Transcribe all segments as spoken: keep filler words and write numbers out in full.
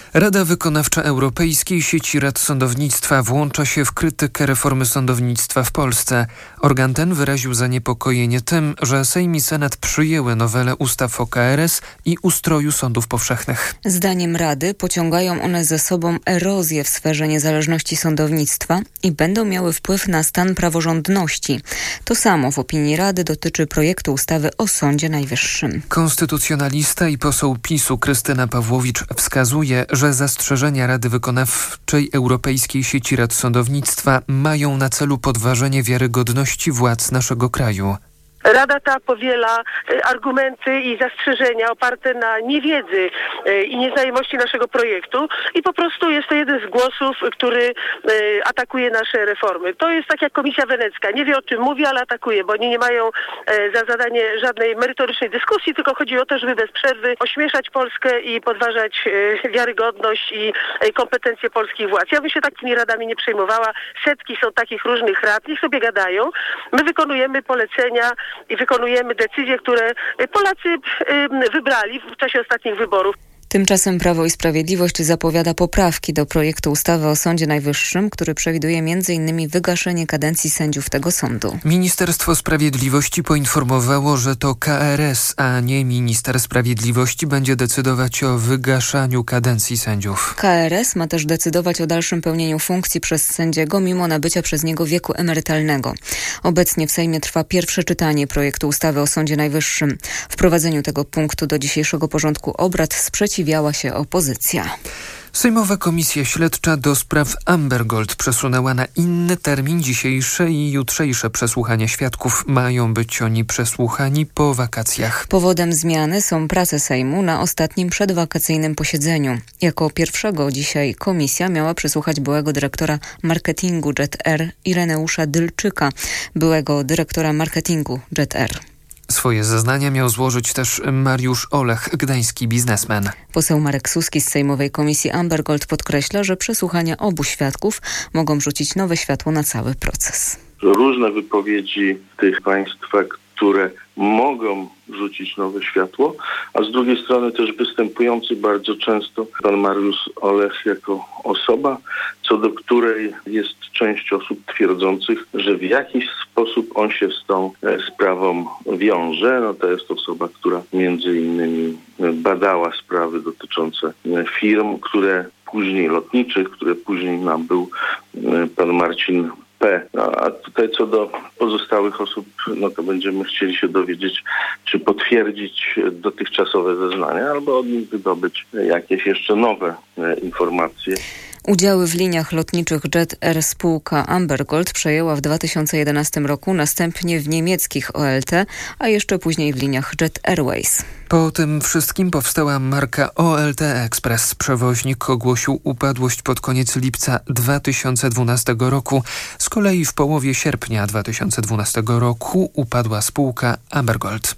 Rada Wykonawcza Europejskiej Sieci Rad Sądownictwa włącza się w krytykę reformy sądownictwa w Polsce. Organ ten wyraził zaniepokojenie tym, że Sejm i Senat przyjęły nowelę ustaw o K R S i ustroju sądów powszechnych. Zdaniem Rady pociągają one ze sobą erozję w sferze niezależności sądownictwa i będą miały wpływ na stan praworządności. To samo w opinii Rady dotyczy projektu ustawy o Sądzie Najwyższym. Konstytucjonalista i poseł PiSu Krystyna Pawłowicz wskazuje, że zastrzeżenia Rady Wykonawczej Europejskiej Sieci Rad Sądownictwa mają na celu podważenie wiarygodności władz naszego kraju. Rada ta powiela argumenty i zastrzeżenia oparte na niewiedzy i nieznajomości naszego projektu i po prostu jest to jeden z głosów, który atakuje nasze reformy. To jest tak jak Komisja Wenecka. Nie wie, o czym mówi, ale atakuje, bo oni nie mają za zadanie żadnej merytorycznej dyskusji, tylko chodzi o to, żeby bez przerwy ośmieszać Polskę i podważać wiarygodność i kompetencje polskich władz. Ja bym się takimi radami nie przejmowała. Setki są takich różnych rad, niech sobie gadają. My wykonujemy polecenia i wykonujemy decyzje, które Polacy wybrali w czasie ostatnich wyborów. Tymczasem Prawo i Sprawiedliwość zapowiada poprawki do projektu ustawy o Sądzie Najwyższym, który przewiduje m.in. wygaszenie kadencji sędziów tego sądu. Ministerstwo Sprawiedliwości poinformowało, że to K R S, a nie minister sprawiedliwości będzie decydować o wygaszaniu kadencji sędziów. K R S ma też decydować o dalszym pełnieniu funkcji przez sędziego mimo nabycia przez niego wieku emerytalnego. Obecnie w Sejmie trwa pierwsze czytanie projektu ustawy o Sądzie Najwyższym. Wprowadzeniu tego punktu do dzisiejszego porządku obrad sprzeciwiała się opozycja. Sejmowa Komisja Śledcza do spraw Amber Gold przesunęła na inny termin dzisiejsze i jutrzejsze przesłuchania świadków. Mają być oni przesłuchani po wakacjach. Powodem zmiany są prace Sejmu na ostatnim przedwakacyjnym posiedzeniu. Jako pierwszego dzisiaj komisja miała przesłuchać byłego dyrektora marketingu Jet Air Ireneusza Dylczyka, byłego dyrektora marketingu Jet Air. Swoje zeznania miał złożyć też Mariusz Olech, gdański biznesmen. Poseł Marek Suski z Sejmowej Komisji Amber Gold podkreśla, że przesłuchania obu świadków mogą rzucić nowe światło na cały proces. Różne wypowiedzi tych państwa, które mogą rzucić nowe światło, a z drugiej strony też występujący bardzo często pan Mariusz Olech jako osoba, co do której jest część osób twierdzących, że w jakiś sposób on się z tą sprawą wiąże. No to jest osoba, która między innymi badała sprawy dotyczące firm, które później lotniczych, które później nabył pan Marcin P. A tutaj co do pozostałych osób, no to będziemy chcieli się dowiedzieć, czy potwierdzić dotychczasowe zeznania, albo od nich wydobyć jakieś jeszcze nowe informacje. Udziały w liniach lotniczych Jet Air spółka Amber Gold przejęła w dwa tysiące jedenastym roku, następnie w niemieckich O L T, a jeszcze później w liniach Jet Airways. Po tym wszystkim powstała marka O L T Express. Przewoźnik ogłosił upadłość pod koniec lipca dwa tysiące dwunastego roku. Z kolei w połowie sierpnia dwa tysiące dwunastego roku upadła spółka Amber Gold.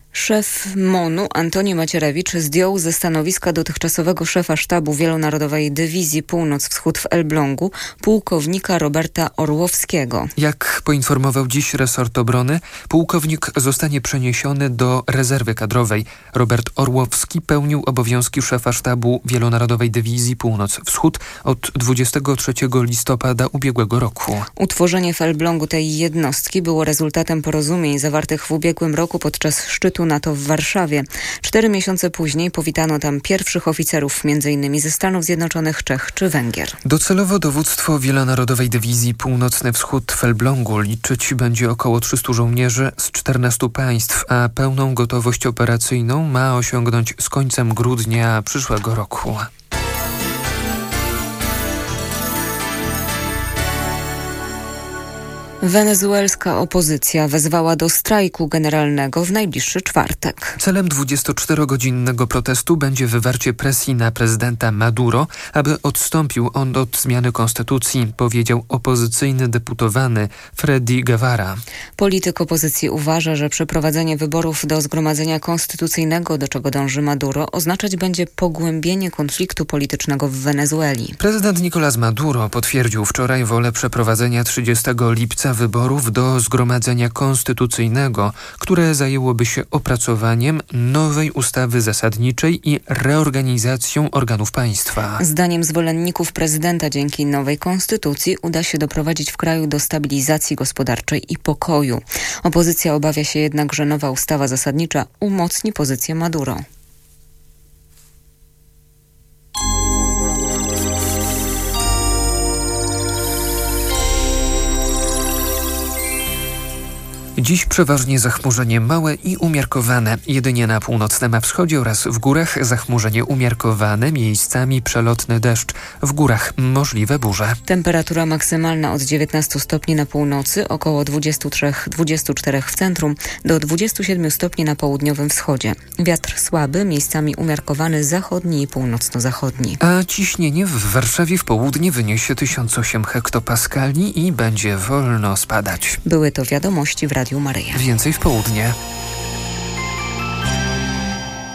Szef MON-u Antoni Macierewicz zdjął ze stanowiska dotychczasowego szefa sztabu Wielonarodowej Dywizji Północ-Wschód w Elblągu pułkownika Roberta Orłowskiego. Jak poinformował dziś resort obrony, pułkownik zostanie przeniesiony do rezerwy kadrowej. Robert Orłowski pełnił obowiązki szefa sztabu Wielonarodowej Dywizji Północ-Wschód od dwudziestego trzeciego listopada ubiegłego roku. Utworzenie w Elblągu tej jednostki było rezultatem porozumień zawartych w ubiegłym roku podczas szczytu NATO w Warszawie. Cztery miesiące później powitano tam pierwszych oficerów, między innymi ze Stanów Zjednoczonych, Czech czy Węgier. Docelowo dowództwo Wielonarodowej Dywizji Północny Wschód w Elblągu liczyć będzie około trzystu żołnierzy z czternastu państw, a pełną gotowość operacyjną ma osiągnąć z końcem grudnia przyszłego roku. Wenezuelska opozycja wezwała do strajku generalnego w najbliższy czwartek. Celem dwudziestoczterogodzinnego protestu będzie wywarcie presji na prezydenta Maduro, aby odstąpił on od zmiany konstytucji, powiedział opozycyjny deputowany Freddy Guevara. Polityk opozycji uważa, że przeprowadzenie wyborów do Zgromadzenia Konstytucyjnego, do czego dąży Maduro, oznaczać będzie pogłębienie konfliktu politycznego w Wenezueli. Prezydent Nicolás Maduro potwierdził wczoraj wolę przeprowadzenia trzydziestego lipca wyborów do Zgromadzenia Konstytucyjnego, które zajęłoby się opracowaniem nowej ustawy zasadniczej i reorganizacją organów państwa. Zdaniem zwolenników prezydenta dzięki nowej konstytucji uda się doprowadzić w kraju do stabilizacji gospodarczej i pokoju. Opozycja obawia się jednak, że nowa ustawa zasadnicza umocni pozycję Maduro. Dziś przeważnie zachmurzenie małe i umiarkowane. Jedynie na północnym wschodzie oraz w górach zachmurzenie umiarkowane, miejscami przelotny deszcz. W górach możliwe burze. Temperatura maksymalna od dziewiętnastu stopni na północy, około dwudziestu trzech do dwudziestu czterech w centrum, do dwudziestu siedmiu stopni na południowym wschodzie. Wiatr słaby, miejscami umiarkowany zachodni i północno-zachodni. A ciśnienie w Warszawie w południe wyniesie tysiąc osiem hektopaskali i będzie wolno spadać. Były to wiadomości w Radiu Maryja. Więcej w południe.